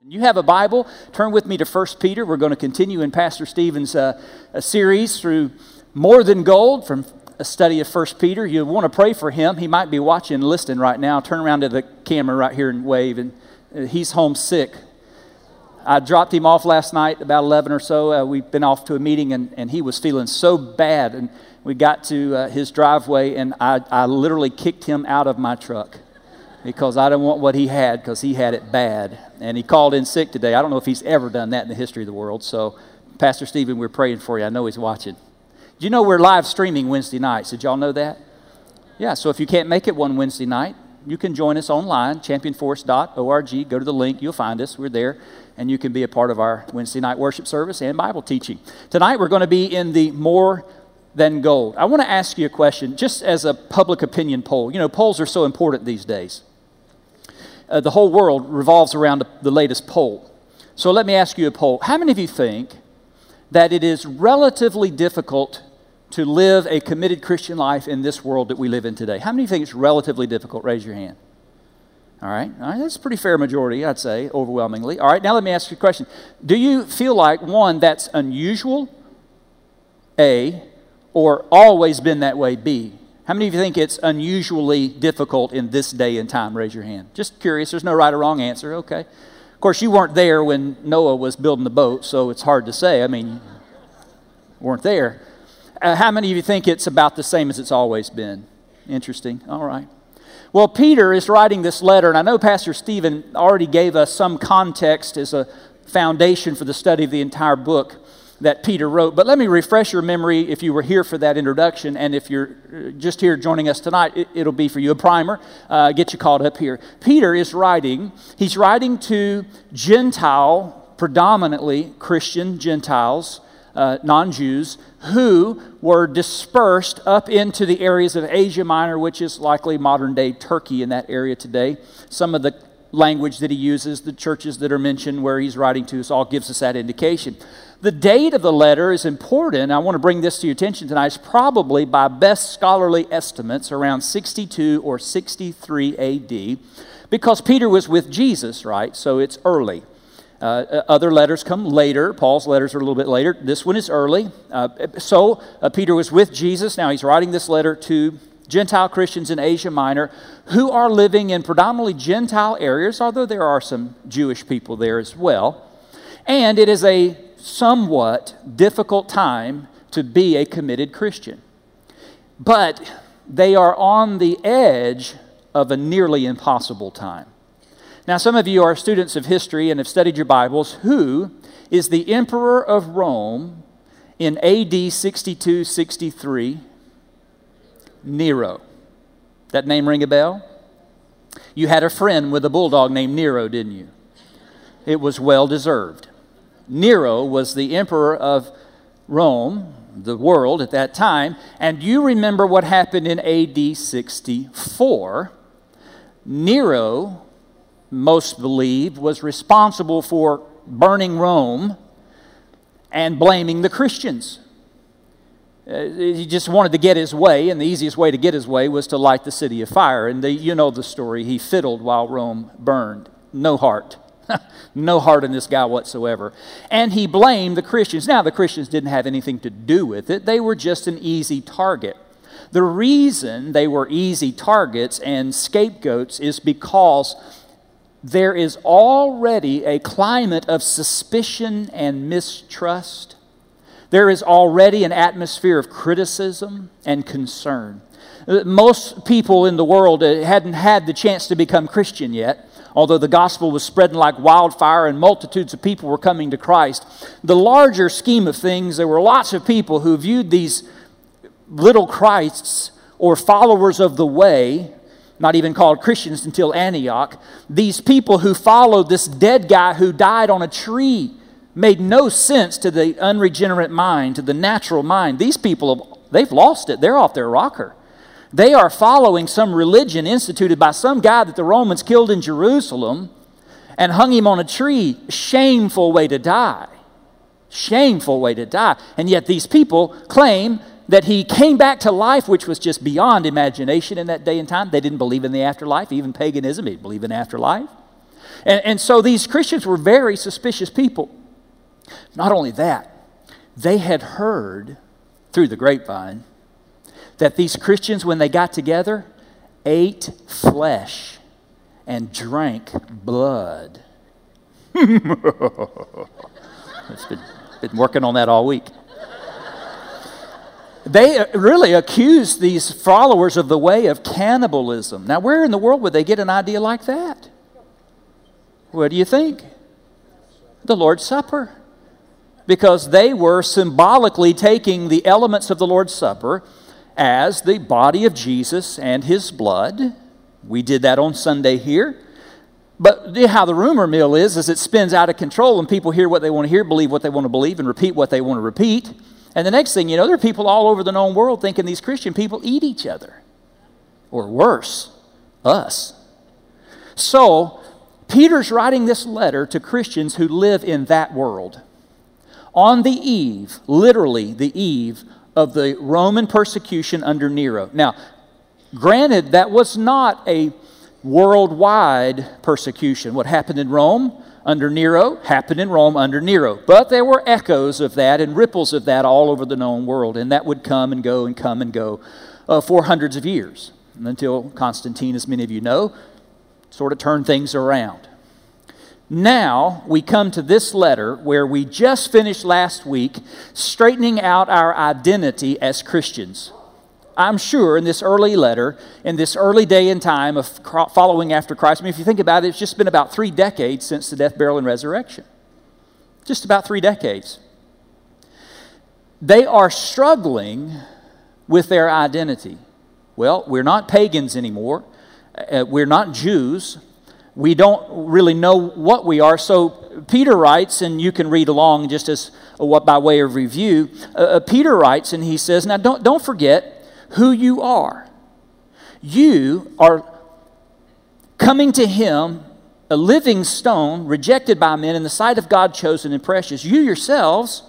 You have a Bible, turn with me to 1 Peter. We're going to continue in Pastor Stephen's a series through More Than Gold from a study of 1 Peter. You want to pray for him. He might be watching and listening right now. Turn around to the camera right here and wave. And he's homesick. I dropped him off last night about 11 or so. We've been off to a meeting and he was feeling so bad. And we got to his driveway and I literally kicked him out of my truck, because I didn't want what he had, because he had it bad. And he called in sick today. I don't know if he's ever done that in the history of the world. So, Pastor Stephen, we're praying for you. I know he's watching. Do you know we're live streaming Wednesday nights? Did y'all know that? Yeah, so if you can't make it one Wednesday night, you can join us online, championforce.org. Go to the link. You'll find us. We're there. And you can be a part of our Wednesday night worship service and Bible teaching. Tonight, we're going to be in the More Than Gold. I want to ask you a question, just as a public opinion poll. You know, polls are so important these days. The whole world revolves around the latest poll. So let me ask you a poll. How many of you think that it is relatively difficult to live a committed Christian life in this world that we live in today? How many of you think it's relatively difficult? Raise your hand. All right, that's a pretty fair majority, I'd say, overwhelmingly. All right, now let me ask you a question. Do you feel like, one, that's unusual, A, or always been that way, B? How many of you think it's unusually difficult in this day and time? Raise your hand. Just curious. There's no right or wrong answer. Okay. Of course, you weren't there when Noah was building the boat, so it's hard to say. I mean, you weren't there. How many of you think it's about the same as it's always been? Interesting. All right. Well, Peter is writing this letter, and I know Pastor Stephen already gave us some context as a foundation for the study of the entire book that Peter wrote. But let me refresh your memory if you were here for that introduction, and if you're just here joining us tonight, it'll be for you a primer, get you caught up here. Peter is writing, he's writing to Gentile, predominantly Christian Gentiles, non-Jews, who were dispersed up into the areas of Asia Minor, which is likely modern-day Turkey in that area today. Some of the language that he uses, the churches that are mentioned where he's writing to us, all gives us that indication. The date of the letter is important. I want to bring this to your attention tonight. It's probably, by best scholarly estimates, around 62 or 63 A.D., because Peter was with Jesus, right? So it's early. Other letters come later. Paul's letters are a little bit later. This one is early. Peter was with Jesus. Now he's writing this letter to Gentile Christians in Asia Minor who are living in predominantly Gentile areas, although there are some Jewish people there as well. And it is a somewhat difficult time to be a committed Christian. But they are on the edge of a nearly impossible time. Now, some of you are students of history and have studied your Bibles. Who is the emperor of Rome in AD 62-63? Nero. That name ring a bell? You had a friend with a bulldog named Nero, didn't you? It was well deserved. Nero was the emperor of Rome, the world at that time, and you remember what happened in AD 64. Nero, most believe, was responsible for burning Rome and blaming the Christians. He just wanted to get his way, and the easiest way to get his way was to light the city afire. And you know the story. He fiddled while Rome burned. No heart. No heart in this guy whatsoever. And he blamed the Christians. Now, the Christians didn't have anything to do with it. They were just an easy target. The reason they were easy targets and scapegoats is because there is already a climate of suspicion and mistrust. There is already an atmosphere of criticism and concern. Most people in the world hadn't had the chance to become Christian yet, although the gospel was spreading like wildfire and multitudes of people were coming to Christ. The larger scheme of things, there were lots of people who viewed these little Christs or followers of the way, not even called Christians until Antioch. These people who followed this dead guy who died on a tree made no sense to the unregenerate mind, to the natural mind. These people, they've lost it. They're off their rocker. They are following some religion instituted by some guy that the Romans killed in Jerusalem and hung him on a tree. Shameful way to die. Shameful way to die. And yet these people claim that he came back to life, which was just beyond imagination in that day and time. They didn't believe in the afterlife. Even paganism, they didn't believe in afterlife. And so these Christians were very suspicious people. Not only that, they had heard through the grapevine that these Christians, when they got together, ate flesh and drank blood. It's been working on that all week. They really accused these followers of the way of cannibalism. Now, where in the world would they get an idea like that? What do you think? The Lord's Supper. Because they were symbolically taking the elements of the Lord's Supper as the body of Jesus and his blood. We did that on Sunday here. But how the rumor mill is it spins out of control and people hear what they want to hear, believe what they want to believe, and repeat what they want to repeat. And the next thing you know, there are people all over the known world thinking these Christian people eat each other. Or worse, us. So, Peter's writing this letter to Christians who live in that world. On the eve, literally the eve, of the Roman persecution under Nero. Now, granted, that was not a worldwide persecution. What happened in Rome under Nero happened in Rome under Nero. But there were echoes of that and ripples of that all over the known world. And that would come and go and come and go for hundreds of years. Until Constantine, as many of you know, sort of turned things around. Now we come to this letter where we just finished last week straightening out our identity as Christians. I'm sure in this early letter, in this early day and time of following after Christ, I mean, if you think about it, it's just been about 3 decades since the death, burial, and resurrection. Just about 3 decades. They are struggling with their identity. Well, we're not pagans anymore. We're not Jews. We don't really know what we are. So Peter writes, and you can read along just as by way of review. Peter writes, and he says, now don't forget who you are. You are coming to him, a living stone, rejected by men, in the sight of God, chosen and precious. You yourselves,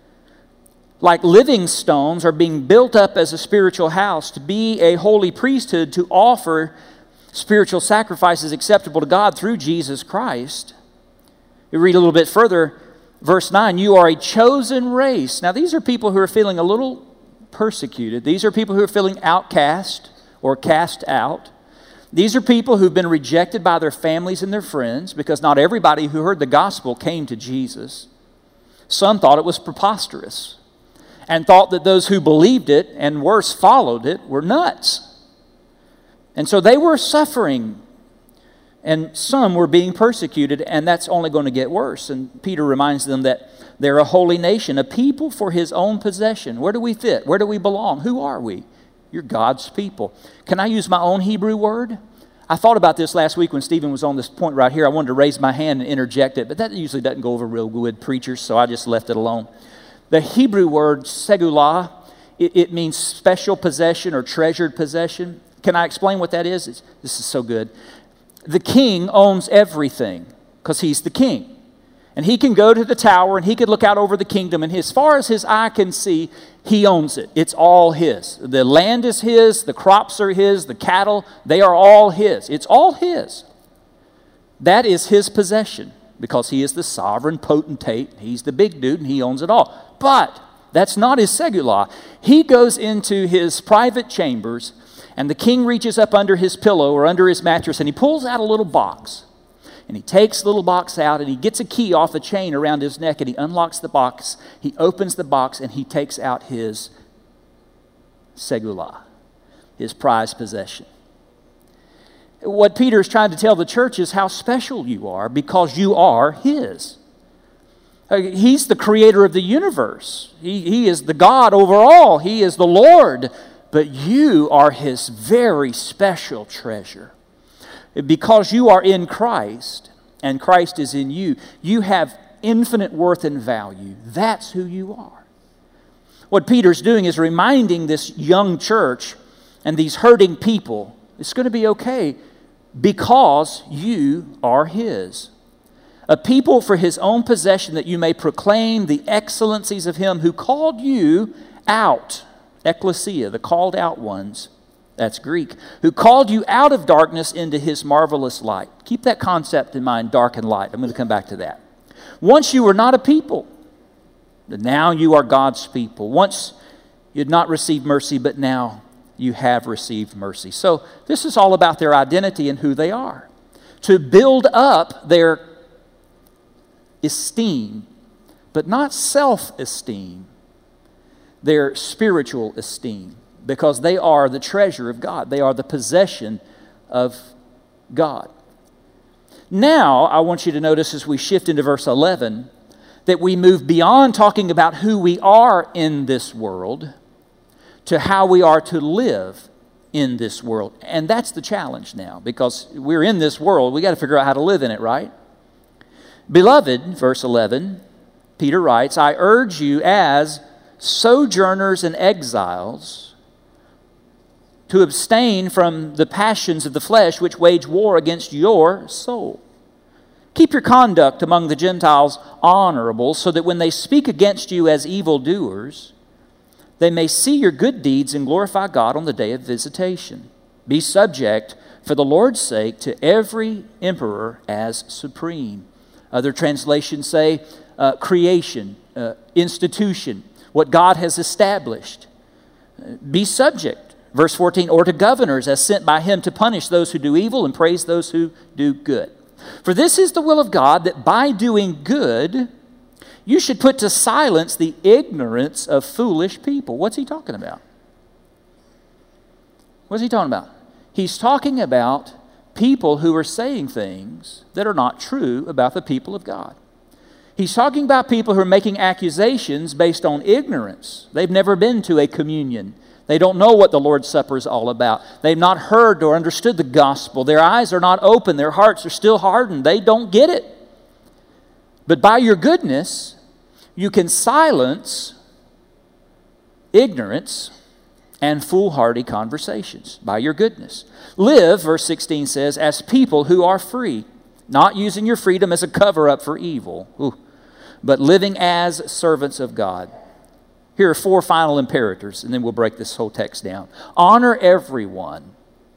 like living stones, are being built up as a spiritual house to be a holy priesthood, to offer spiritual sacrifices acceptable to God through Jesus Christ. We read a little bit further, verse 9, you are a chosen race. Now these are people who are feeling a little persecuted. These are people who are feeling outcast or cast out. These are people who've been rejected by their families and their friends because not everybody who heard the gospel came to Jesus. Some thought it was preposterous and thought that those who believed it and worse followed it were nuts. And so they were suffering, and some were being persecuted, and that's only going to get worse. And Peter reminds them that they're a holy nation, a people for his own possession. Where do we fit? Where do we belong? Who are we? You're God's people. Can I use my own Hebrew word? I thought about this last week when Stephen was on this point right here. I wanted to raise my hand and interject it, but that usually doesn't go over real good with preachers, so I just left it alone. The Hebrew word, segulah, it means special possession or treasured possession. Can I explain what that is? This is so good. The king owns everything because he's the king. And he can go to the tower and he could look out over the kingdom, and as far as his eye can see, he owns it. It's all his. The land is his, the crops are his, the cattle, they are all his. It's all his. That is his possession because he is the sovereign potentate. He's the big dude and he owns it all. But that's not his segulah. He goes into his private chambers, and the king reaches up under his pillow or under his mattress, and he pulls out a little box. And he takes the little box out, and he gets a key off the chain around his neck, and he unlocks the box. He opens the box, and he takes out his segulah, his prized possession. What Peter is trying to tell the church is how special you are because you are his. He's the creator of the universe. He is the God over all. He is the Lord. But you are his very special treasure. Because you are in Christ and Christ is in you, you have infinite worth and value. That's who you are. What Peter's doing is reminding this young church and these hurting people, it's going to be okay because you are his. A people for his own possession, that you may proclaim the excellencies of him who called you out. Ecclesia, the called out ones, That's Greek, who called you out of darkness into his marvelous light. Keep that concept in mind, dark and light. I'm going to come back to that. Once you were not a people, but now you are God's people. Once you had not received mercy, but now you have received mercy. So this is all about their identity and who they are. To build up their esteem, but not self-esteem, their spiritual esteem, because they are the treasure of God. They are the possession of God. Now, I want you to notice as we shift into verse 11 that we move beyond talking about who we are in this world to how we are to live in this world. And that's the challenge now, because we're in this world. We got to figure out how to live in it, right? Beloved, verse 11, Peter writes, I urge you as sojourners and exiles to abstain from the passions of the flesh which wage war against your soul. Keep your conduct among the Gentiles honorable, so that when they speak against you as evildoers, they may see your good deeds and glorify God on the day of visitation. Be subject, for the Lord's sake, to every emperor as supreme. Other translations say creation, institution, what God has established. Be subject. Verse 14, or to governors as sent by him to punish those who do evil and praise those who do good. For this is the will of God, that by doing good, you should put to silence the ignorance of foolish people. What's he talking about? What's he talking about? He's talking about people who are saying things that are not true about the people of God. He's talking about people who are making accusations based on ignorance. They've never been to a communion. They don't know what the Lord's Supper is all about. They've not heard or understood the gospel. Their eyes are not open. Their hearts are still hardened. They don't get it. But by your goodness, you can silence ignorance and foolhardy conversations. By your goodness. Live, verse 16 says, as people who are free, not using your freedom as a cover-up for evil, but living as servants of God. Here are 4 final imperatives, and then we'll break this whole text down. Honor everyone.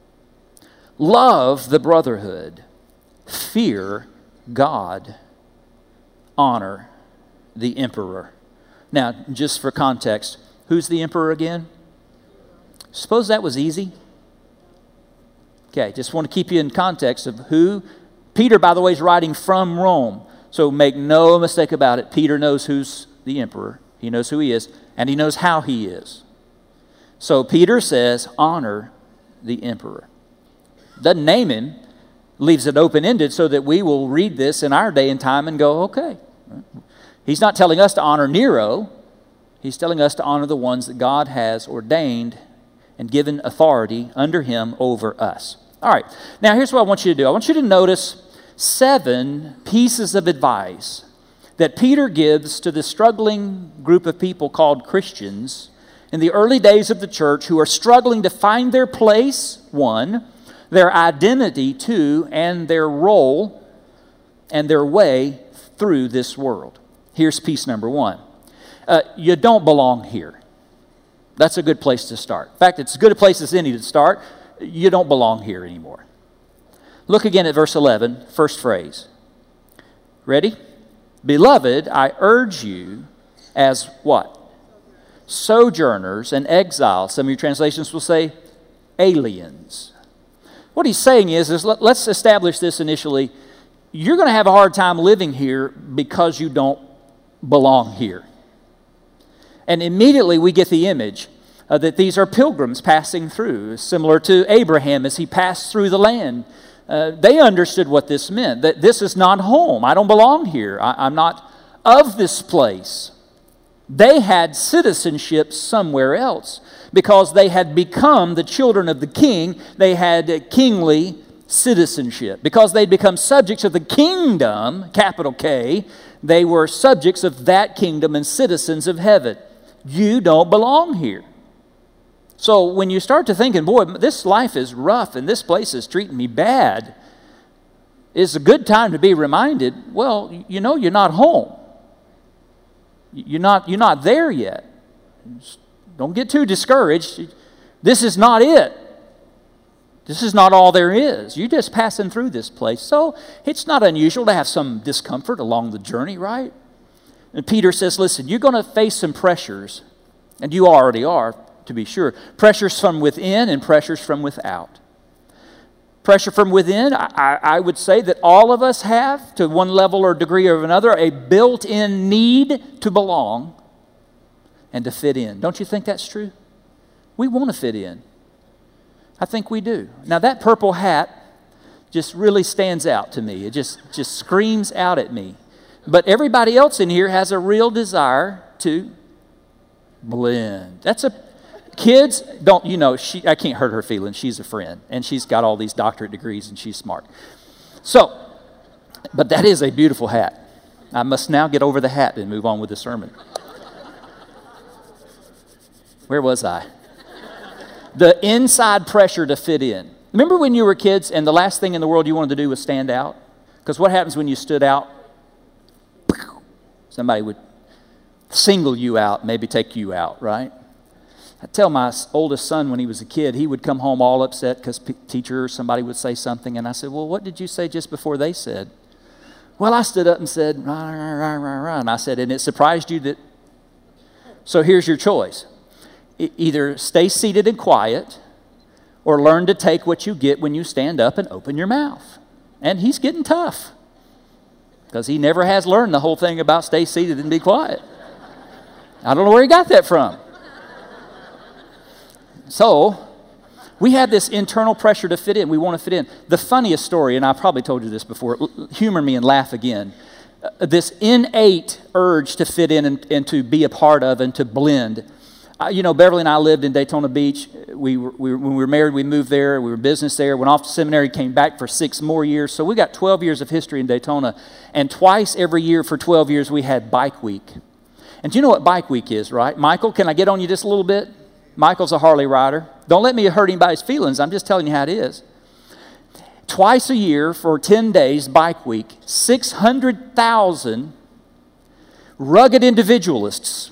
Love the brotherhood. Fear God. Honor the emperor. Now, just for context, who's the emperor again? Suppose that was easy. Okay, just want to keep you in context of who. Peter, by the way, is writing from Rome. So make no mistake about it. Peter knows who's the emperor. He knows who he is, and he knows how he is. So Peter says, honor the emperor. Doesn't name him, leaves it open-ended so that we will read this in our day and time and go, okay. He's not telling us to honor Nero. He's telling us to honor the ones that God has ordained and given authority under him over us. All right, now here's what I want you to do. I want you to notice 7 pieces of advice that Peter gives to the struggling group of people called Christians in the early days of the church who are struggling to find their place, 1, their identity, 2, and their role and their way through this world. Here's piece number 1. You don't belong here. That's a good place to start. In fact, it's as good a place as any to start. You don't belong here anymore. Look again at verse 11, first phrase. Ready? Beloved, I urge you as what? Sojourners and exiles. Some of your translations will say aliens. What he's saying is let's establish this initially. You're going to have a hard time living here because you don't belong here. And immediately we get the image that these are pilgrims passing through, similar to Abraham as he passed through the land. They understood what this meant, that this is not home. I don't belong here. I'm not of this place. They had citizenship somewhere else because they had become the children of the king. They had kingly citizenship. Because they'd become subjects of the kingdom, capital K, they were subjects of that kingdom and citizens of heaven. You don't belong here. So when you start to thinking, boy, this life is rough and this place is treating me bad, it's a good time to be reminded, well, you know you're not home. You're not there yet. Don't get too discouraged. This is not it. This is not all there is. You're just passing through this place. So it's not unusual to have some discomfort along the journey, right? And Peter says, listen, you're going to face some pressures, and you already are, to be sure. Pressures from within and pressures from without. Pressure from within, I would say that all of us have, to one level or degree or another, a built-in need to belong and to fit in. Don't you think that's true? We want to fit in. I think we do. Now, that purple hat just really stands out to me. It just screams out at me. But everybody else in here has a real desire to blend. Kids, don't, I can't hurt her feelings. She's a friend, and she's got all these doctorate degrees, and she's smart. So, but that is a beautiful hat. I must now get over the hat and move on with the sermon. Where was I? The inside pressure to fit in. Remember when you were kids and the last thing in the world you wanted to do was stand out? Because what happens when you stood out? Somebody would single you out, maybe take you out, right? I tell my oldest son when he was a kid, he would come home all upset because teacher or somebody would say something. And I said, well, what did you say just before they said? Well, I stood up and said, rah, rah, rah, rah, rah. And I said, and it surprised you that? So here's your choice. Either stay seated and quiet or learn to take what you get when you stand up and open your mouth. And he's getting tough because he never has learned the whole thing about stay seated and be quiet. I don't know where he got that from. So we have this internal pressure to fit in. We want to fit in. The funniest story, and I probably told you this before, humor me and laugh again. This innate urge to fit in and to be a part of and to blend. Beverly and I lived in Daytona Beach. When we were married, we moved there. We were in business there. Went off to seminary, came back for 6 more years. So we got 12 years of history in Daytona. And twice every year for 12 years, we had Bike Week. And do you know what Bike Week is, right? Michael, can I get on you just a little bit? Michael's a Harley rider. Don't let me hurt anybody's feelings. I'm just telling you how it is. Twice a year for 10 days, Bike Week, 600,000 rugged individualists.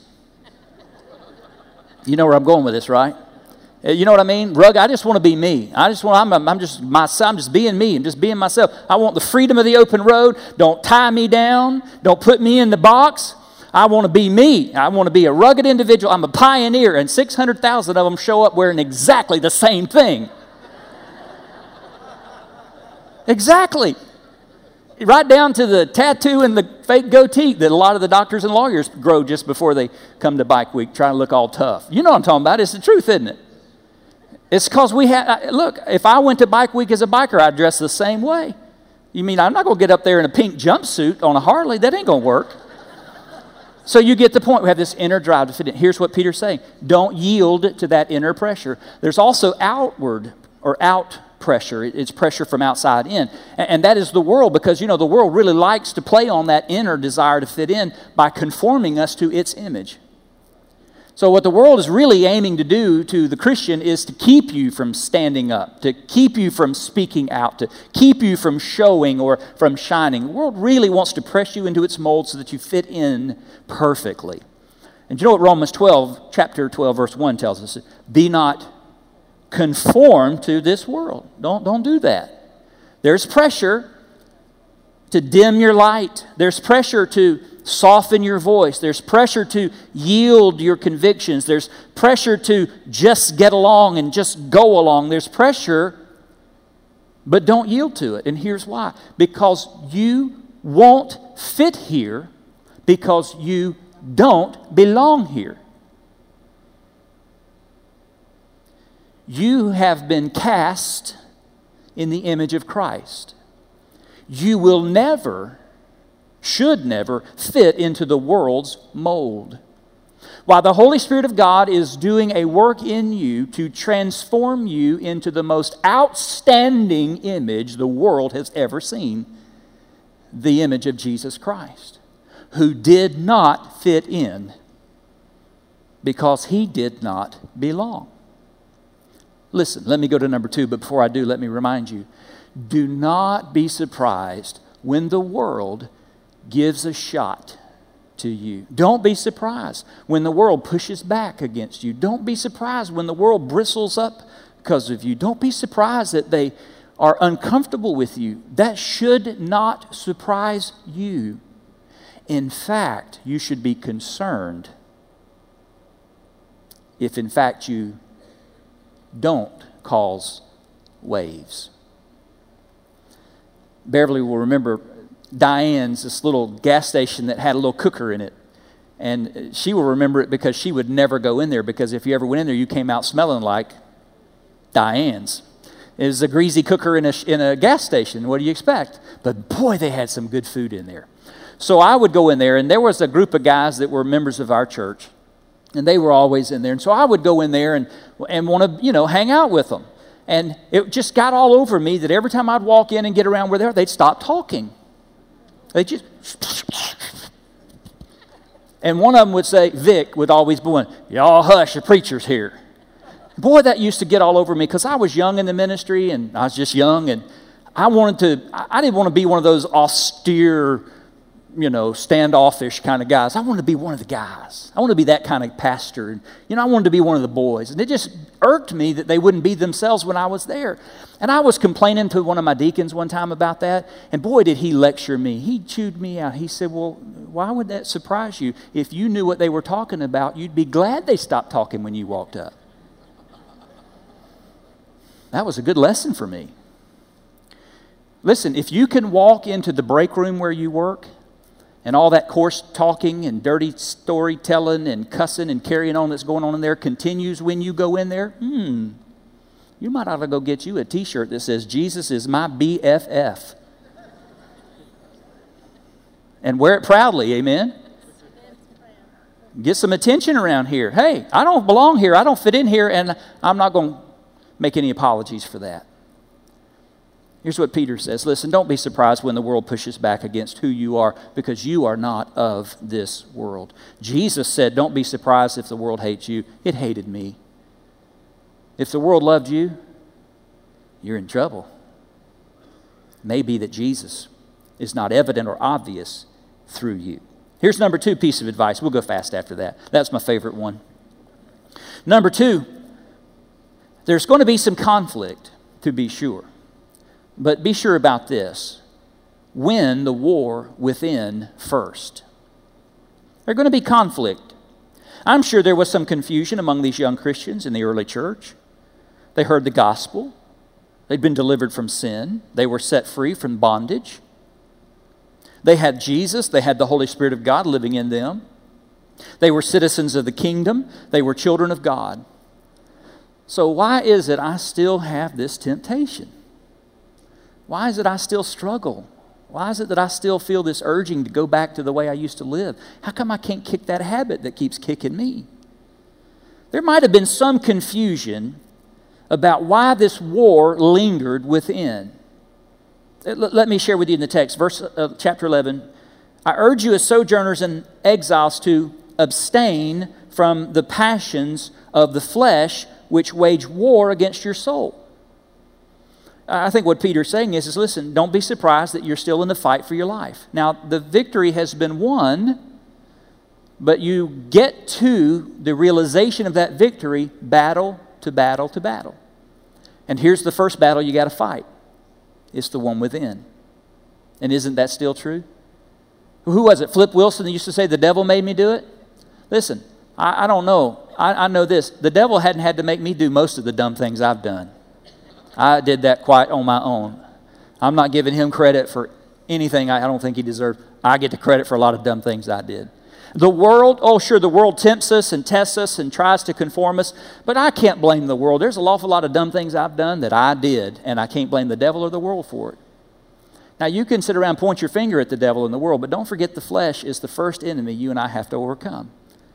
You know where I'm going with this, right? You know what I mean? I just want to be me. I'm just being me. I'm just being myself. I want the freedom of the open road. Don't tie me down. Don't put me in the box. I want to be me. I want to be a rugged individual. I'm a pioneer. And 600,000 of them show up wearing exactly the same thing. Exactly. Right down to the tattoo and the fake goatee that a lot of the doctors and lawyers grow just before they come to Bike Week, trying to look all tough. You know what I'm talking about. It's the truth, isn't it? It's because look, if I went to Bike Week as a biker, I'd dress the same way. You mean I'm not going to get up there in a pink jumpsuit on a Harley? That ain't going to work. So you get the point. We have this inner drive to fit in. Here's what Peter's saying. Don't yield to that inner pressure. There's also outward or out pressure. It's pressure from outside in. And that is the world, because, the world really likes to play on that inner desire to fit in by conforming us to its image. So what the world is really aiming to do to the Christian is to keep you from standing up, to keep you from speaking out, to keep you from showing or from shining. The world really wants to press you into its mold so that you fit in perfectly. And you know what Romans chapter 12, verse 1 tells us? Be not conformed to this world. Don't do that. There's pressure to dim your light. There's pressure to soften your voice. There's pressure to yield your convictions. There's pressure to just get along and just go along. There's pressure, but don't yield to it. And here's why. Because you won't fit here because you don't belong here. You have been cast in the image of Christ. You will never, should never, fit into the world's mold. While the Holy Spirit of God is doing a work in you to transform you into the most outstanding image the world has ever seen, the image of Jesus Christ, who did not fit in because he did not belong. Listen, let me go to number 2, but before I do, let me remind you, do not be surprised when the world gives a shot to you. Don't be surprised when the world pushes back against you. Don't be surprised when the world bristles up because of you. Don't be surprised that they are uncomfortable with you. That should not surprise you. In fact, you should be concerned if in fact you don't cause waves. Beverly will remember Diane's, this little gas station that had a little cooker in it. And she will remember it because she would never go in there, because if you ever went in there, you came out smelling like Diane's. It was a greasy cooker in a gas station. What do you expect? But boy, they had some good food in there. So I would go in there, and there was a group of guys that were members of our church, and they were always in there. And so I would go in there and want to, hang out with them. And it just got all over me that every time I'd walk in and get around where they are, they'd stop talking. They just... And one of them would say, Vic would always be one, y'all hush, the preacher's here. Boy, that used to get all over me, because I was young in the ministry, and I was just young, and I didn't want to be one of those austere, standoffish kind of guys. I wanted to be one of the guys. I wanted to be that kind of pastor. And, I wanted to be one of the boys. And it just irked me that they wouldn't be themselves when I was there. And I was complaining to one of my deacons one time about that. And boy, did he lecture me. He chewed me out. He said, well, why would that surprise you? If you knew what they were talking about, you'd be glad they stopped talking when you walked up. That was a good lesson for me. Listen, if you can walk into the break room where you work, and all that coarse talking and dirty storytelling and cussing and carrying on that's going on in there continues when you go in there, you might ought to go get you a t-shirt that says, Jesus is my BFF. And wear it proudly, amen? Get some attention around here. Hey, I don't belong here. I don't fit in here, and I'm not going to make any apologies for that. Here's what Peter says. Listen, don't be surprised when the world pushes back against who you are, because you are not of this world. Jesus said, don't be surprised if the world hates you. It hated me. If the world loved you, you're in trouble. It may be that Jesus is not evident or obvious through you. Here's number 2 piece of advice. We'll go fast after that. That's my favorite one. Number 2, there's going to be some conflict, to be sure. But be sure about this. Win the war within first. There's going to be conflict. I'm sure there was some confusion among these young Christians in the early church. They heard the gospel. They'd been delivered from sin. They were set free from bondage. They had Jesus. They had the Holy Spirit of God living in them. They were citizens of the kingdom. They were children of God. So why is it I still have this temptation? Why is it I still struggle? Why is it that I still feel this urging to go back to the way I used to live? How come I can't kick that habit that keeps kicking me? There might have been some confusion about why this war lingered within. Let me share with you in the text, chapter 11. I urge you as sojourners and exiles to abstain from the passions of the flesh which wage war against your soul. I think what Peter's saying is listen, don't be surprised that you're still in the fight for your life. Now, the victory has been won, but you get to the realization of that victory battle to battle to battle. And here's the first battle you got to fight. It's the one within. And isn't that still true? Who was it? Flip Wilson that used to say, the devil made me do it? Listen, I don't know. I know this. The devil hadn't had to make me do most of the dumb things I've done. I did that quite on my own. I'm not giving him credit for anything I don't think he deserved. I get the credit for a lot of dumb things I did. The world, the world tempts us and tests us and tries to conform us, but I can't blame the world. There's an awful lot of dumb things I've done that I did, and I can't blame the devil or the world for it. Now, you can sit around and point your finger at the devil and the world, but don't forget the flesh is the first enemy you and I have to overcome.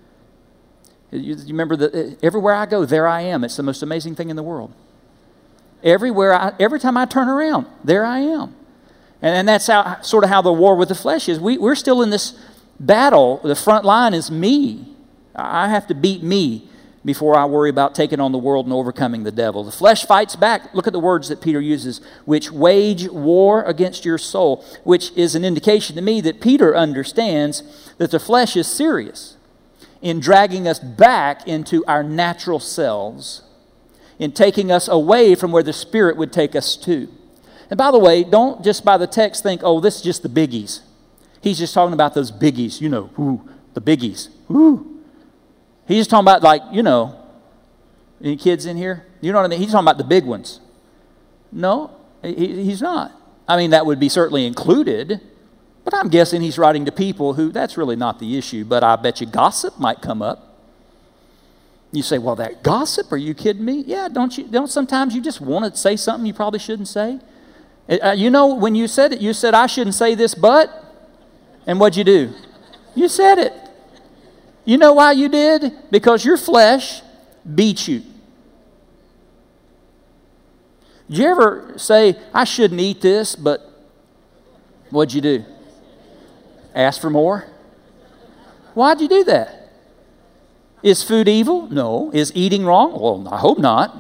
You remember that everywhere I go, there I am. It's the most amazing thing in the world. Every time I turn around, there I am. And that's sort of how the war with the flesh is. We're still in this battle. The front line is me. I have to beat me before I worry about taking on the world and overcoming the devil. The flesh fights back. Look at the words that Peter uses, which wage war against your soul, which is an indication to me that Peter understands that the flesh is serious in dragging us back into our natural selves, in taking us away from where the Spirit would take us to. And by the way, don't just by the text think, oh, this is just the biggies. He's just talking about those biggies, the biggies. He's just talking about, like, any kids in here? You know what I mean? He's talking about the big ones. No, he's not. I mean, that would be certainly included, but I'm guessing he's writing to people who that's really not the issue, but I bet you gossip might come up. You say, well, that gossip, are you kidding me? Yeah, don't sometimes you just want to say something you probably shouldn't say? When you said it, you said, I shouldn't say this, but, and what'd you do? You said it. You know why you did? Because your flesh beat you. Did you ever say, I shouldn't eat this, but what'd you do? Ask for more? Why'd you do that? Is food evil? No. Is eating wrong? Well, I hope not.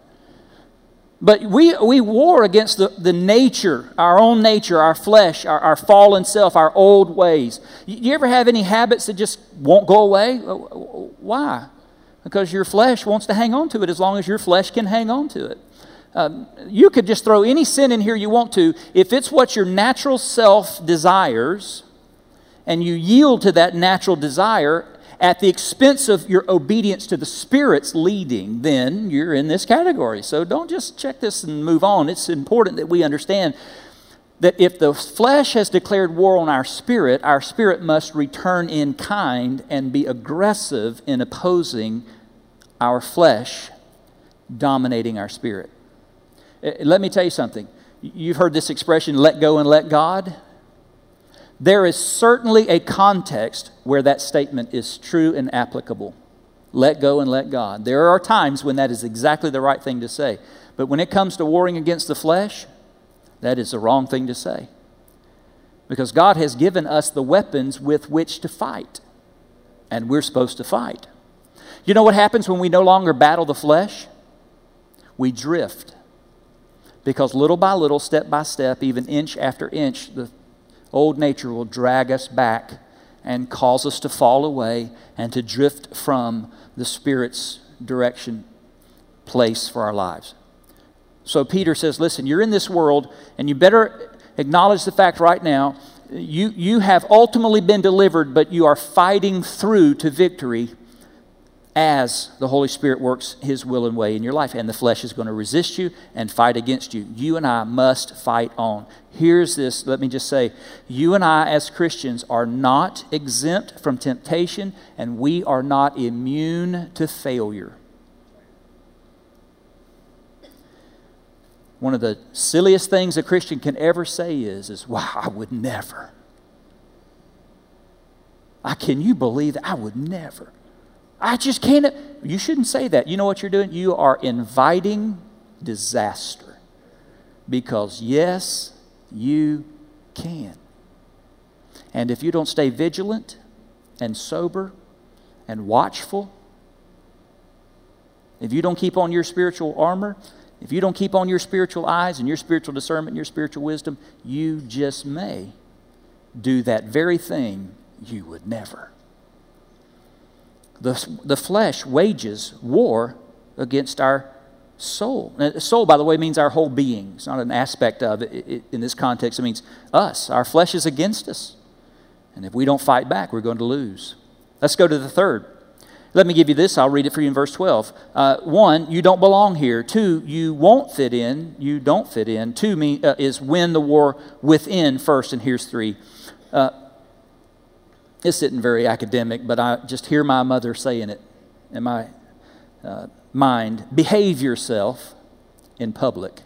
But we war against the nature, our own nature, our flesh, our fallen self, our old ways. You ever have any habits that just won't go away? Why? Because your flesh wants to hang on to it as long as your flesh can hang on to it. You could just throw any sin in here you want to. If it's what your natural self desires, and you yield to that natural desire at the expense of your obedience to the Spirit's leading, then you're in this category. So don't just check this and move on. It's important that we understand that if the flesh has declared war on our spirit must return in kind and be aggressive in opposing our flesh dominating our spirit. Let me tell you something. You've heard this expression, let go and let God. There is certainly a context where that statement is true and applicable. Let go and let God. There are times when that is exactly the right thing to say. But when it comes to warring against the flesh, that is the wrong thing to say. Because God has given us the weapons with which to fight. And we're supposed to fight. You know what happens when we no longer battle the flesh? We drift. Because little by little, step by step, even inch after inch, the old nature will drag us back and cause us to fall away and to drift from the Spirit's direction, place for our lives. So Peter says, listen, you're in this world, and you better acknowledge the fact right now, you have ultimately been delivered, but you are fighting through to victory as the Holy Spirit works His will and way in your life. And the flesh is going to resist you and fight against you. You and I must fight on. Here's this, let me just say, you and I as Christians are not exempt from temptation, and we are not immune to failure. One of the silliest things a Christian can ever say is wow, I would never. Can you believe that? I would never. I just can't. You shouldn't say that. You know what you're doing? You are inviting disaster. Because yes, you can. And if you don't stay vigilant and sober and watchful, if you don't keep on your spiritual armor, if you don't keep on your spiritual eyes and your spiritual discernment and your spiritual wisdom, you just may do that very thing you would never. The flesh wages war against our soul. And soul, by the way, means our whole being. It's not an aspect of it. In this context, it means us. Our flesh is against us. And if we don't fight back, we're going to lose. Let's go to the third. Let me give you this. I'll read it for you in verse 12. 1, you don't belong here. 2, you won't fit in. You don't fit in. 2 is win the war within first. And here's 3. This isn't very academic, but I just hear my mother saying it in my mind. Behave yourself in public.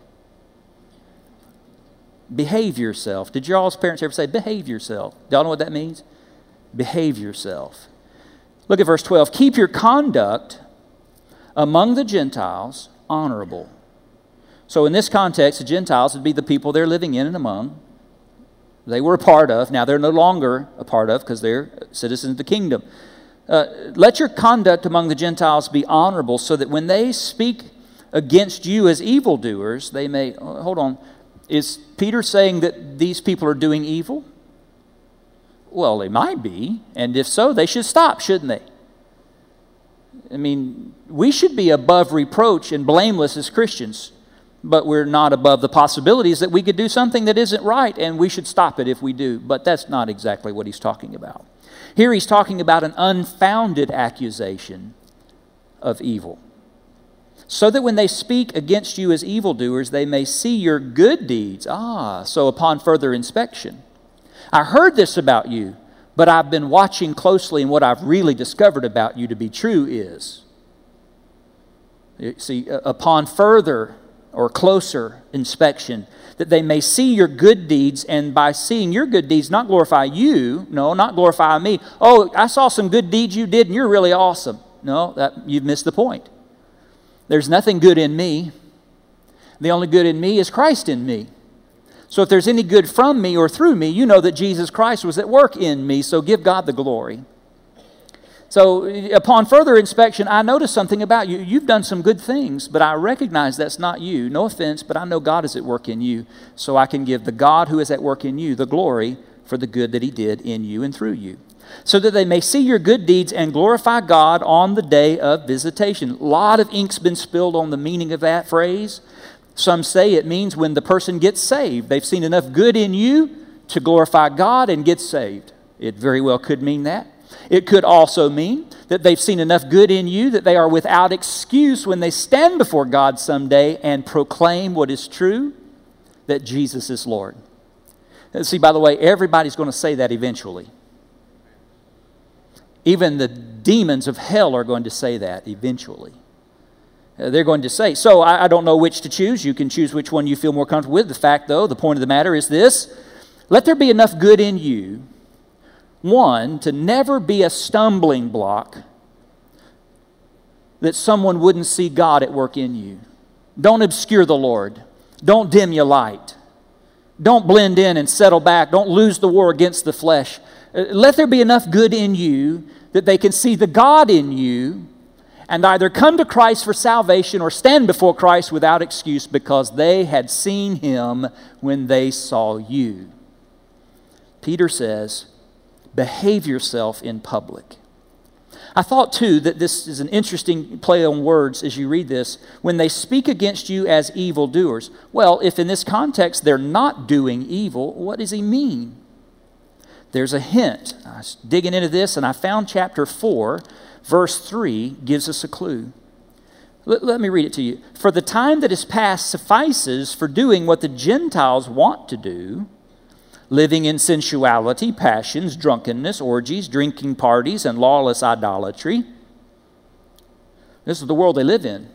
Behave yourself. Did your all's parents ever say, behave yourself? Do y'all know what that means? Behave yourself. Look at verse 12. Keep your conduct among the Gentiles honorable. So in this context, the Gentiles would be the people they're living in and among. They were a part of. Now they're no longer a part of because they're citizens of the kingdom. Let your conduct among the Gentiles be honorable so that when they speak against you as evildoers, they may... Hold on. Is Peter saying that these people are doing evil? Well, they might be. And if so, they should stop, shouldn't they? I mean, we should be above reproach and blameless as Christians, but we're not above the possibilities that we could do something that isn't right, and we should stop it if we do. But that's not exactly what he's talking about. Here he's talking about an unfounded accusation of evil, so that when they speak against you as evildoers, they may see your good deeds. So upon further inspection. I heard this about you, but I've been watching closely, and what I've really discovered about you to be true is, see, upon further or closer inspection, that they may see your good deeds, and by seeing your good deeds, not glorify you, no, not glorify me. Oh, I saw some good deeds you did, and you're really awesome. No, you've missed the point. There's nothing good in me. The only good in me is Christ in me. So if there's any good from me or through me, you know that Jesus Christ was at work in me, so give God the glory. So upon further inspection, I noticed something about you. You've done some good things, but I recognize that's not you. No offense, but I know God is at work in you, so I can give the God who is at work in you the glory for the good that he did in you and through you, so that they may see your good deeds and glorify God on the day of visitation. A lot of ink's been spilled on the meaning of that phrase. Some say it means when the person gets saved. They've seen enough good in you to glorify God and get saved. It very well could mean that. It could also mean that they've seen enough good in you that they are without excuse when they stand before God someday and proclaim what is true, that Jesus is Lord. See, by the way, everybody's going to say that eventually. Even the demons of hell are going to say that eventually. They're going to say, so I don't know which to choose. You can choose which one you feel more comfortable with. The fact, though, the point of the matter is this: let there be enough good in you, one, to never be a stumbling block that someone wouldn't see God at work in you. Don't obscure the Lord. Don't dim your light. Don't blend in and settle back. Don't lose the war against the flesh. Let there be enough good in you that they can see the God in you and either come to Christ for salvation or stand before Christ without excuse because they had seen him when they saw you. Peter says, behave yourself in public. I thought, too, that this is an interesting play on words as you read this. When they speak against you as evildoers. Well, if in this context they're not doing evil, what does he mean? There's a hint. I was digging into this, and I found chapter 4, verse 3 gives us a clue. Let me read it to you. For the time that is past suffices for doing what the Gentiles want to do, living in sensuality, passions, drunkenness, orgies, drinking parties, and lawless idolatry. This is the world they live in.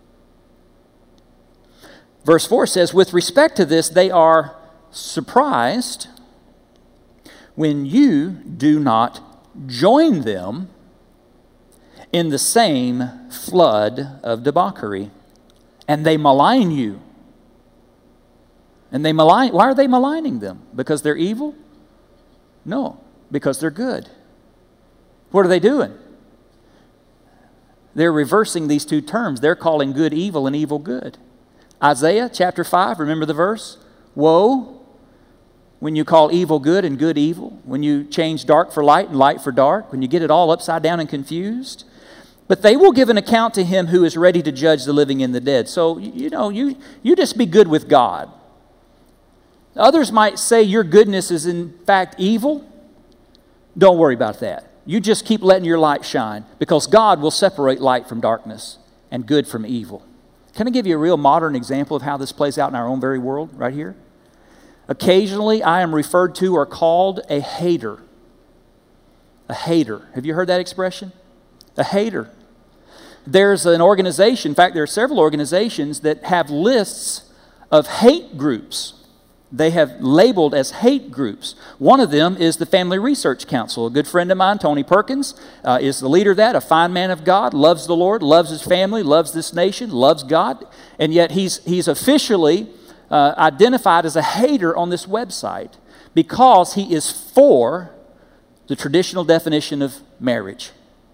Verse 4 says, with respect to this, they are surprised when you do not join them in the same flood of debauchery. And they malign you. And they malign. Why are they maligning them? Because they're evil? No, because they're good. What are they doing? They're reversing these two terms. They're calling good evil and evil good. Isaiah chapter 5, remember the verse? Woe when you call evil good and good evil, when you change dark for light and light for dark, when you get it all upside down and confused. But they will give an account to him who is ready to judge the living and the dead. So, you just be good with God. Others might say your goodness is in fact evil. Don't worry about that. You just keep letting your light shine, because God will separate light from darkness and good from evil. Can I give you a real modern example of how this plays out in our own very world right here? Occasionally, I am referred to or called a hater. A hater. Have you heard that expression? A hater. There's an organization, in fact, there are several organizations that have lists of hate groups. They have labeled as hate groups. One of them is the Family Research Council. A good friend of mine, Tony Perkins, is the leader of that, a fine man of God, loves the Lord, loves his family, loves this nation, loves God, and yet he's officially identified as a hater on this website because he is for the traditional definition of marriage.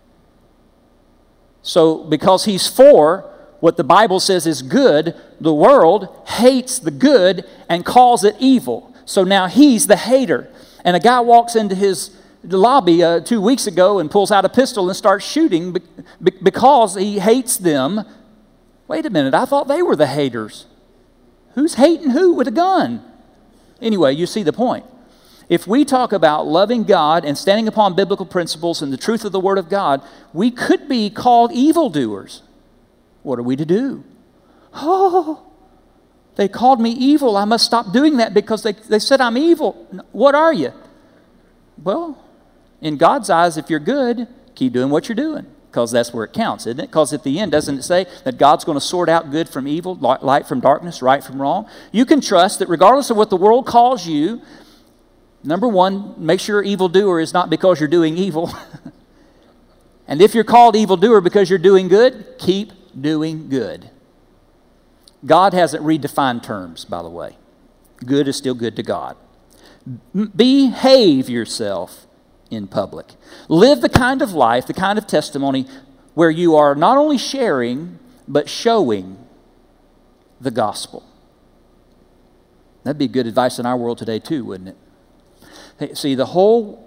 So because he's for what the Bible says is good, the world hates the good and calls it evil. So now he's the hater. And a guy walks into his lobby 2 weeks ago and pulls out a pistol and starts shooting because he hates them. Wait a minute, I thought they were the haters. Who's hating who with a gun? Anyway, you see the point. If we talk about loving God and standing upon biblical principles and the truth of the Word of God, we could be called evildoers. What are we to do? Oh, they called me evil. I must stop doing that because they said I'm evil. What are you? Well, in God's eyes, if you're good, keep doing what you're doing because that's where it counts, isn't it? Because at the end, doesn't it say that God's going to sort out good from evil, light from darkness, right from wrong? You can trust that regardless of what the world calls you, number one, make sure evildoer is not because you're doing evil. And if you're called evildoer because you're doing good, keep doing good. God hasn't redefined terms, by the way. Good is still good to God. Behave yourself in public. Live the kind of life, the kind of testimony where you are not only sharing, but showing the gospel. That'd be good advice in our world today too, wouldn't it? Hey, see, the whole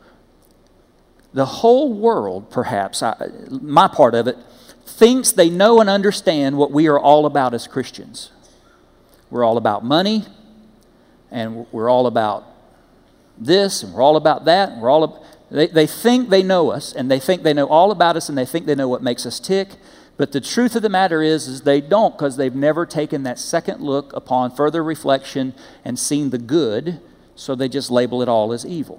world, perhaps, my part of it, thinks they know and understand what we are all about as Christians. We're all about money, and we're all about this, and we're all about that, and they think they know us, and they think they know all about us, and they think they know what makes us tick. But the truth of the matter is they don't, because they've never taken that second look upon further reflection and seen the good, so they just label it all as evil.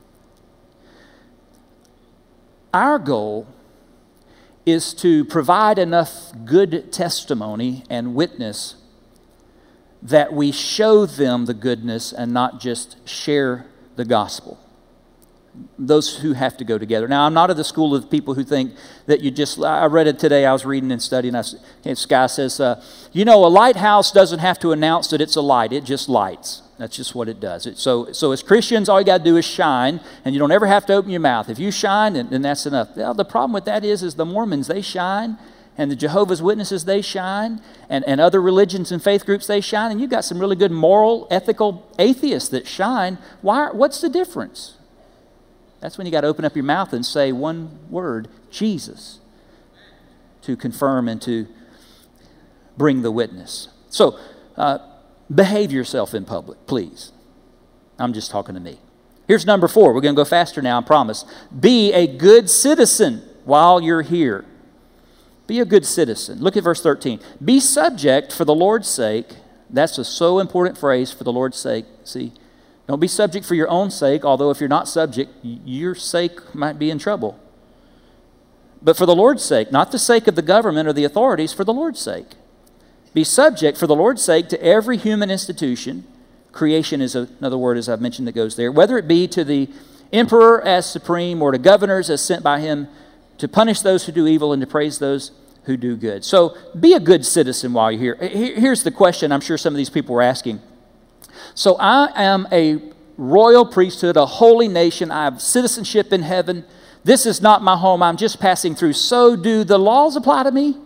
Our goal is to provide enough good testimony and witness that we show them the goodness and not just share the gospel. Those who have to go together. Now, I'm not of the school of people who think that you just, I read it today, I was reading and studying, this guy says, a lighthouse doesn't have to announce that it's a light, it just lights. That's just what it does. So as Christians, all you got to do is shine, and you don't ever have to open your mouth. If you shine, then that's enough. Well, the problem with that is the Mormons, they shine, and the Jehovah's Witnesses, they shine, and other religions and faith groups, they shine, and you've got some really good moral, ethical atheists that shine. What's the difference? That's when you got to open up your mouth and say one word, Jesus, to confirm and to bring the witness. So, behave yourself in public, please. I'm just talking to me. Here's number 4. We're going to go faster now, I promise. Be a good citizen while you're here. Be a good citizen. Look at verse 13. Be subject for the Lord's sake. That's a so important phrase, for the Lord's sake. See, don't be subject for your own sake, although if you're not subject, your sake might be in trouble. But for the Lord's sake, not the sake of the government or the authorities, for the Lord's sake. Be subject for the Lord's sake to every human institution. Creation is another word, as I've mentioned, that goes there. Whether it be to the emperor as supreme or to governors as sent by him to punish those who do evil and to praise those who do good. So be a good citizen while you're here. Here's the question I'm sure some of these people were asking. So I am a royal priesthood, a holy nation. I have citizenship in heaven. This is not my home. I'm just passing through. So do the laws apply to me?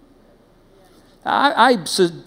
I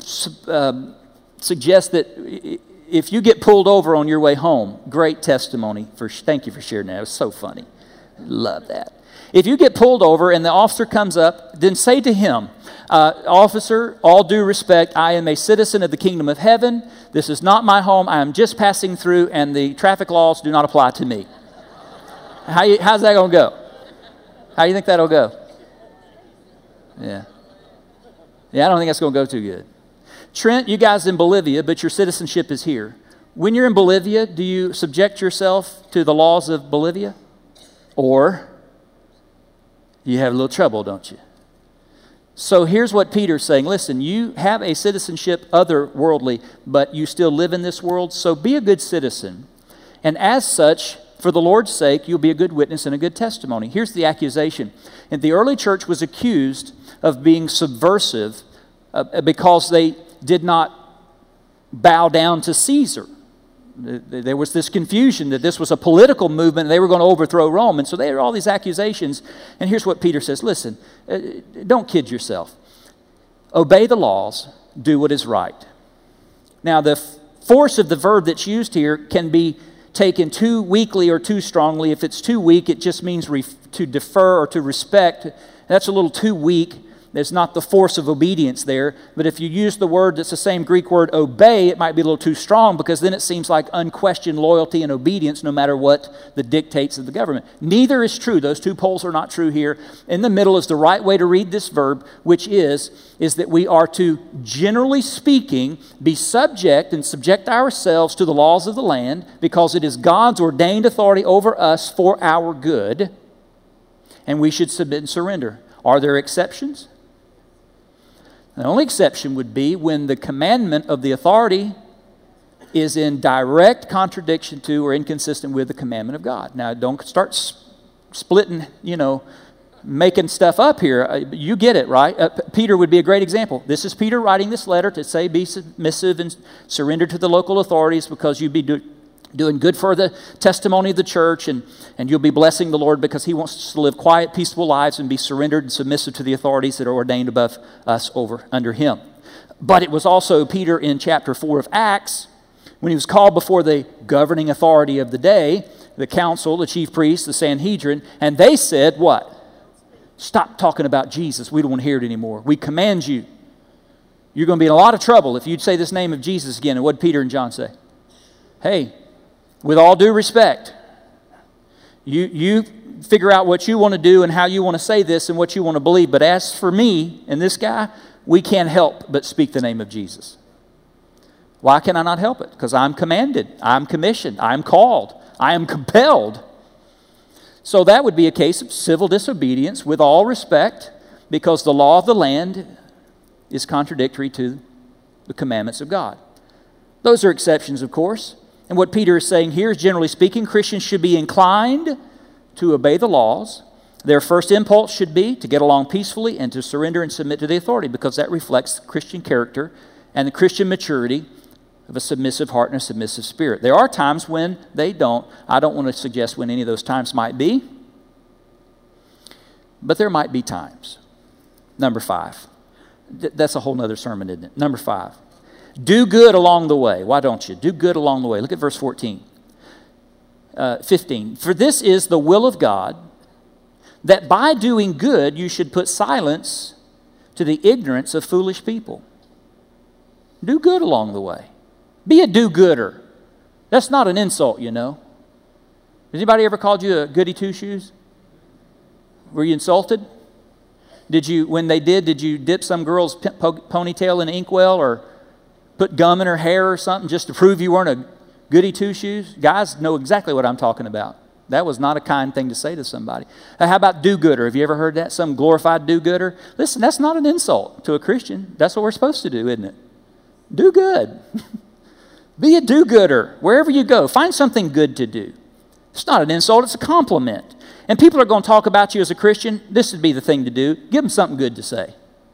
suggest that if you get pulled over on your way home, great testimony. Thank you for sharing that. It was so funny. Love that. If you get pulled over and the officer comes up, then say to him, officer, all due respect, I am a citizen of the kingdom of heaven. This is not my home. I am just passing through, and the traffic laws do not apply to me. How's that going to go? How do you think that'll go? Yeah. Yeah, I don't think that's going to go too good. Trent, you guys in Bolivia, but your citizenship is here. When you're in Bolivia, do you subject yourself to the laws of Bolivia? Or you have a little trouble, don't you? So here's what Peter's saying. Listen, you have a citizenship otherworldly, but you still live in this world, so be a good citizen. And as such, for the Lord's sake, you'll be a good witness and a good testimony. Here's the accusation. And the early church was accused of being subversive because they did not bow down to Caesar. There was this confusion that this was a political movement and they were going to overthrow Rome. And so there are all these accusations. And here's what Peter says. Listen, don't kid yourself. Obey the laws. Do what is right. Now, the force of the verb that's used here can be taken too weakly or too strongly. If it's too weak, it just means to defer or to respect. That's a little too weak. There's not the force of obedience there. But if you use the word that's the same Greek word, obey, it might be a little too strong, because then it seems like unquestioned loyalty and obedience no matter what the dictates of the government. Neither is true. Those two poles are not true here. In the middle is the right way to read this verb, which is that we are to, generally speaking, be subject and subject ourselves to the laws of the land, because it is God's ordained authority over us for our good, and we should submit and surrender. Are there exceptions? The only exception would be when the commandment of the authority is in direct contradiction to or inconsistent with the commandment of God. Now, don't start splitting, making stuff up here. You get it, right? Peter would be a great example. This is Peter writing this letter to say, be submissive and surrender to the local authorities, because you'd be doing good for the testimony of the church, and you'll be blessing the Lord, because He wants us to live quiet, peaceful lives and be surrendered and submissive to the authorities that are ordained above us under Him. But it was also Peter in chapter 4 of Acts, when he was called before the governing authority of the day, the council, the chief priests, the Sanhedrin, and they said, what? Stop talking about Jesus. We don't want to hear it anymore. We command you. You're going to be in a lot of trouble if you'd say this name of Jesus again. And what did Peter and John say? Hey, with all due respect, you figure out what you want to do and how you want to say this and what you want to believe. But as for me and this guy, we can't help but speak the name of Jesus. Why can I not help it? Because I'm commanded, I'm commissioned, I'm called, I am compelled. So that would be a case of civil disobedience with all respect, because the law of the land is contradictory to the commandments of God. Those are exceptions, of course. And what Peter is saying here is, generally speaking, Christians should be inclined to obey the laws. Their first impulse should be to get along peacefully and to surrender and submit to the authority, because that reflects Christian character and the Christian maturity of a submissive heart and a submissive spirit. There are times when they don't. I don't want to suggest when any of those times might be, but there might be times. Number 5. That's a whole other sermon, isn't it? Number 5. Do good along the way. Why don't you? Do good along the way. Look at verse 15. For this is the will of God, that by doing good you should put silence to the ignorance of foolish people. Do good along the way. Be a do-gooder. That's not an insult, Has anybody ever called you a goody two-shoes? Were you insulted? When they did you dip some girl's ponytail in an inkwell, or put gum in her hair or something just to prove you weren't a goody two-shoes? Guys know exactly what I'm talking about. That was not a kind thing to say to somebody. How about do-gooder? Have you ever heard that? Some glorified do-gooder? Listen, that's not an insult to a Christian. That's what we're supposed to do, isn't it? Do good. Be a do-gooder wherever you go. Find something good to do. It's not an insult, it's a compliment. And people are going to talk about you as a Christian. This would be the thing to do. Give them something good to say.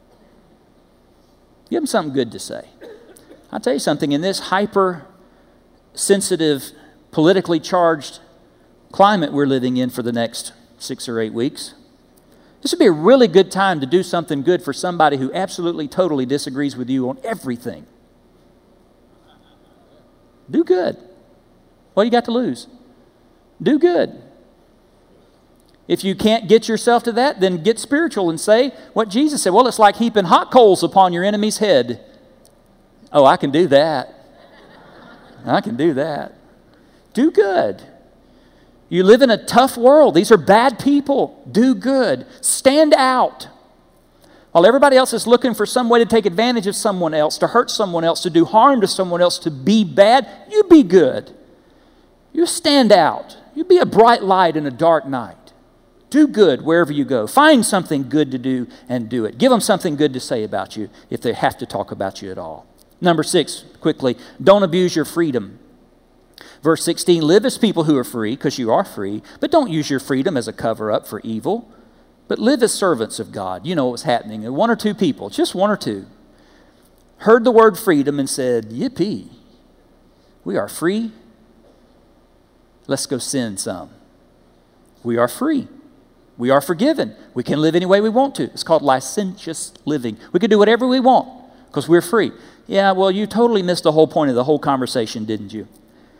Give them something good to say. I'll tell you something, in this hyper-sensitive, politically charged climate we're living in for the next 6 or 8 weeks, this would be a really good time to do something good for somebody who absolutely, totally disagrees with you on everything. Do good. What do you got to lose? Do good. If you can't get yourself to that, then get spiritual and say what Jesus said. Well, it's like heaping hot coals upon your enemy's head. Oh, I can do that. I can do that. Do good. You live in a tough world. These are bad people. Do good. Stand out. While everybody else is looking for some way to take advantage of someone else, to hurt someone else, to do harm to someone else, to be bad, you be good. You stand out. You be a bright light in a dark night. Do good wherever you go. Find something good to do and do it. Give them something good to say about you if they have to talk about you at all. Number 6, quickly, don't abuse your freedom. Verse 16, live as people who are free, because you are free, but don't use your freedom as a cover-up for evil, but live as servants of God. You know what was happening. 1 or 2 people, just 1 or 2, heard the word freedom and said, yippee, we are free. Let's go sin some. We are free. We are forgiven. We can live any way we want to. It's called licentious living. We can do whatever we want because we're free. Yeah, well, you totally missed the whole point of the whole conversation, didn't you?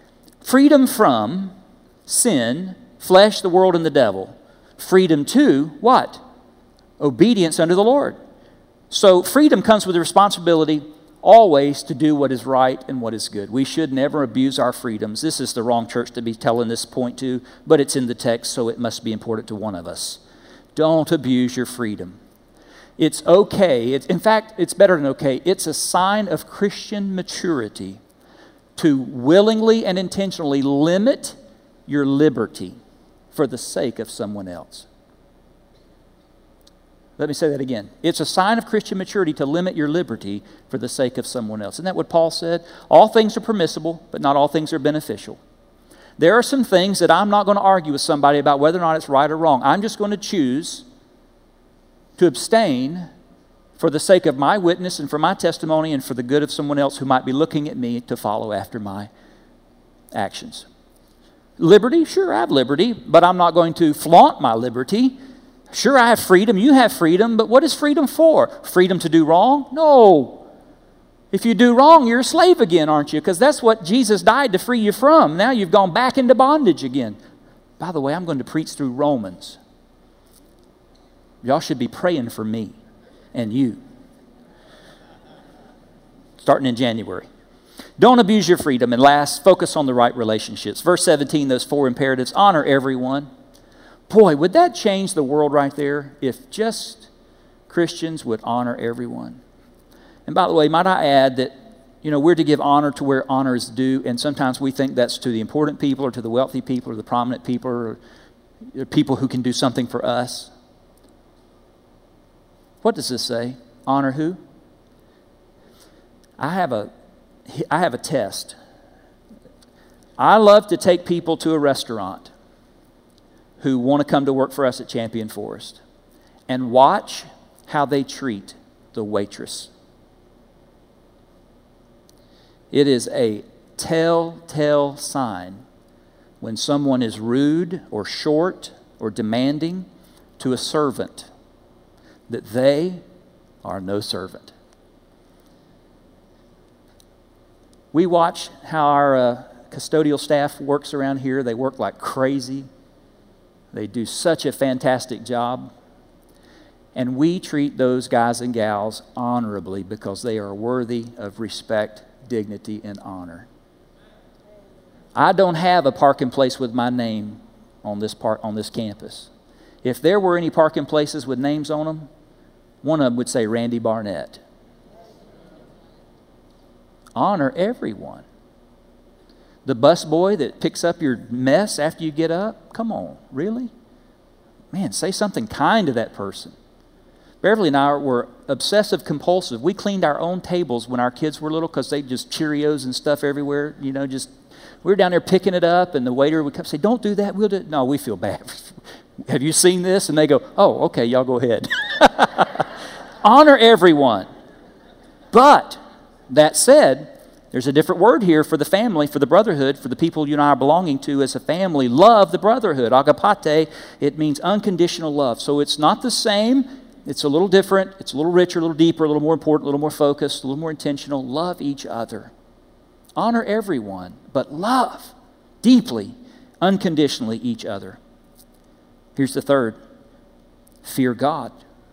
Freedom from sin, flesh, the world, and the devil. Freedom to what? Obedience unto the Lord. So freedom comes with the responsibility always to do what is right and what is good. We should never abuse our freedoms. This is the wrong church to be telling this point to, but it's in the text, so it must be important to one of us. Don't abuse your freedom. It's okay. In fact, it's better than okay. It's a sign of Christian maturity to willingly and intentionally limit your liberty for the sake of someone else. Let me say that again. It's a sign of Christian maturity to limit your liberty for the sake of someone else. Isn't that what Paul said? All things are permissible, but not all things are beneficial. There are some things that I'm not going to argue with somebody about whether or not it's right or wrong. I'm just going to choose to abstain for the sake of my witness and for my testimony and for the good of someone else who might be looking at me to follow after my actions. Liberty? Sure, I have liberty, but I'm not going to flaunt my liberty. Sure, I have freedom, you have freedom, but what is freedom for? Freedom to do wrong? No. If you do wrong, you're a slave again, aren't you? Because that's what Jesus died to free you from. Now you've gone back into bondage again. By the way, I'm going to preach through Romans. Y'all should be praying for me and you. Starting in January. Don't abuse your freedom. And last, focus on the right relationships. Verse 17, those 4 imperatives. Honor everyone. Boy, would that change the world right there if just Christians would honor everyone. And by the way, might I add that, we're to give honor to where honor is due, and sometimes we think that's to the important people or to the wealthy people or the prominent people or people who can do something for us. What does this say? Honor who? I have a test. I love to take people to a restaurant who want to come to work for us at Champion Forest and watch how they treat the waitress. It is a telltale sign when someone is rude or short or demanding to a servant that they are no servant. We watch how our custodial staff works around here. They work like crazy. They do such a fantastic job. And we treat those guys and gals honorably because they are worthy of respect, dignity, and honor. I don't have a parking place with my name on this campus. If there were any parking places with names on them, one of them would say Randy Barnett. Honor everyone. The busboy that picks up your mess after you get up, come on, really? Man, say something kind to that person. Beverly and I were obsessive compulsive. We cleaned our own tables when our kids were little because they just Cheerios and stuff everywhere, we were down there picking it up, and the waiter would come say, "Don't do that, we'll do it." No, we feel bad. Have you seen this? And they go, "Oh, okay, y'all go ahead." Honor everyone. But that said, there's a different word here for the family, for the brotherhood, for the people you and I are belonging to as a family. Love the brotherhood. Agapate, it means unconditional love. So it's not the same. It's a little different. It's a little richer, a little deeper, a little more important, a little more focused, a little more intentional. Love each other. Honor everyone, but love deeply, unconditionally each other. Here's the third. Fear God.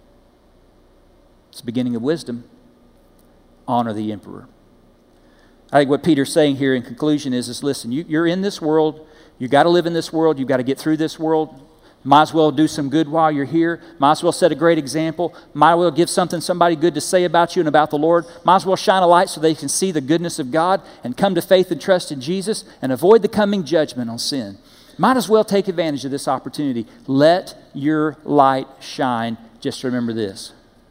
It's the beginning of wisdom. Honor the emperor. I think what Peter's saying here in conclusion is listen, you're in this world. You've got to live in this world. You've got to get through this world. Might as well do some good while you're here. Might as well set a great example. Might as well give somebody good to say about you and about the Lord. Might as well shine a light so they can see the goodness of God and come to faith and trust in Jesus and avoid the coming judgment on sin. Might as well take advantage of this opportunity. Let your light shine. Just remember this.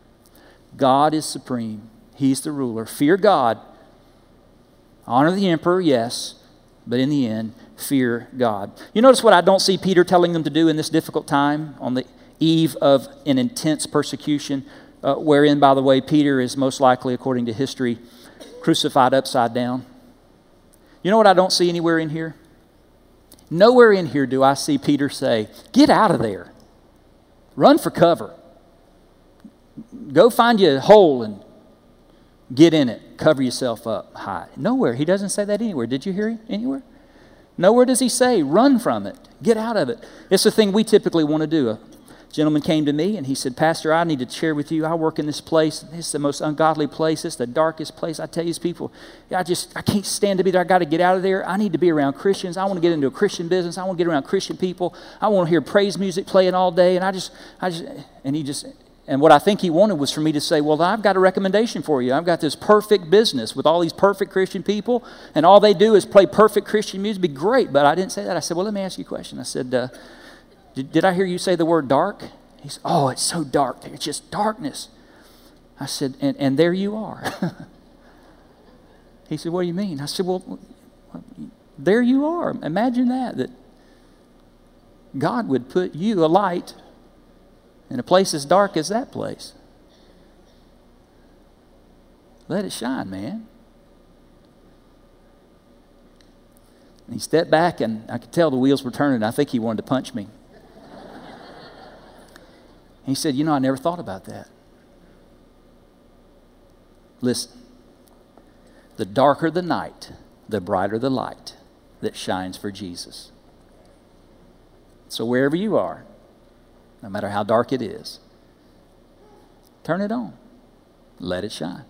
God is supreme. He's the ruler. Fear God. Honor the emperor, yes, but in the end, fear God. You notice what I don't see Peter telling them to do in this difficult time on the eve of an intense persecution, wherein, by the way, Peter is most likely, according to history, crucified upside down. You know what I don't see anywhere in here? Nowhere in here do I see Peter say, "Get out of there. Run for cover. Go find you a hole and get in it. Cover yourself up. Hide." Nowhere. He doesn't say that anywhere. Did you hear him anywhere? Nowhere does he say, run from it, get out of it. It's the thing we typically want to do. A gentleman came to me and he said, Pastor, I need to share with you. I work in this place. It's the most ungodly place. It's the darkest place. I tell these people, I can't stand to be there. I got to get out of there. I need to be around Christians. I want to get into a Christian business. I want to get around Christian people. I want to hear praise music playing all day. And what I think he wanted was for me to say, well, I've got a recommendation for you. I've got this perfect business with all these perfect Christian people, and all they do is play perfect Christian music. It'd be great, but I didn't say that. I said, well, let me ask you a question. I said, did I hear you say the word dark? He said, oh, it's so dark. It's just darkness. I said, and there you are. He said, what do you mean? I said, well, there you are. Imagine that God would put you a light in a place as dark as that place. Let it shine, man. And he stepped back, and I could tell the wheels were turning. I think he wanted to punch me. He said, I never thought about that. Listen, the darker the night, the brighter the light that shines for Jesus. So wherever you are, no matter how dark it is, turn it on. Let it shine.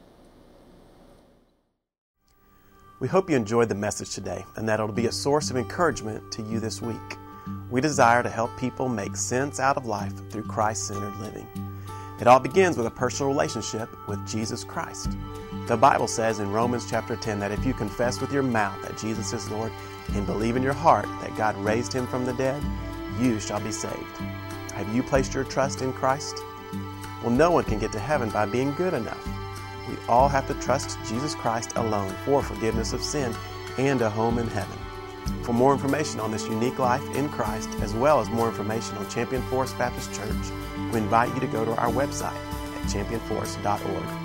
We hope you enjoyed the message today and that it'll be a source of encouragement to you this week. We desire to help people make sense out of life through Christ-centered living. It all begins with a personal relationship with Jesus Christ. The Bible says in Romans chapter 10 that if you confess with your mouth that Jesus is Lord and believe in your heart that God raised him from the dead, you shall be saved. Have you placed your trust in Christ? Well, no one can get to heaven by being good enough. We all have to trust Jesus Christ alone for forgiveness of sin and a home in heaven. For more information on this unique life in Christ, as well as more information on Champion Forest Baptist Church, we invite you to go to our website at championforest.org.